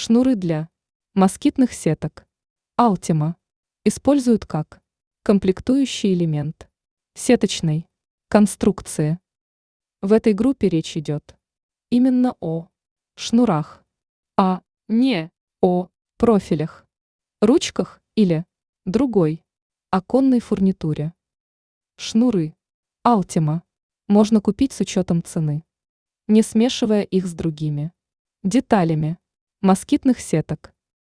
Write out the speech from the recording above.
Шнуры для москитных сеток Altima используют как комплектующий элемент сеточной конструкции. В этой группе речь идет именно о шнурах, а не о профилях, ручках или другой оконной фурнитуре. Шнуры Altima можно купить с учетом цены, не смешивая их с другими деталями москитных сеток.